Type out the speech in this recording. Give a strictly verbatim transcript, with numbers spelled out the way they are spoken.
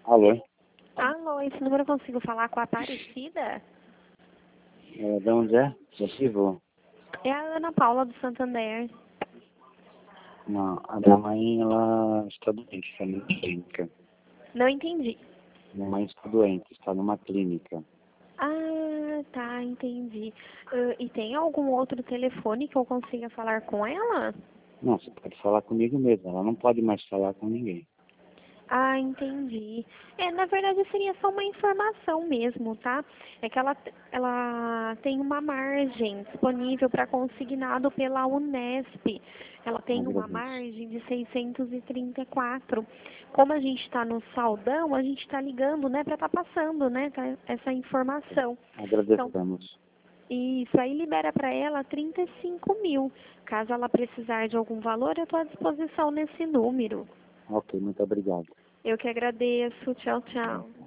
Alô? Alô, esse número eu consigo falar com a Aparecida? É, de onde é? Possível? É a Ana Paula do Santander. Não, a minha mãe, ela está doente, está numa clínica. Não entendi. Minha mãe está doente, está numa clínica. Ah, tá, entendi. Ah, e tem algum outro telefone que eu consiga falar com ela? Não, você pode falar comigo mesmo, ela não pode mais falar com ninguém. Ah, entendi. É, na verdade seria só uma informação mesmo, tá? É que ela, ela tem uma margem disponível para consignado pela Unesp. Ela tem uma Agradeço. margem de seiscentos e trinta e quatro. Como a gente está no saldão, a gente está ligando, né, para estar passando, né, tá, essa informação. Então, Agradecemos. isso aí libera para ela trinta e cinco mil. Caso ela precisar de algum valor, eu estou à disposição nesse número. Ok, muito obrigado. Eu que agradeço. Tchau, tchau.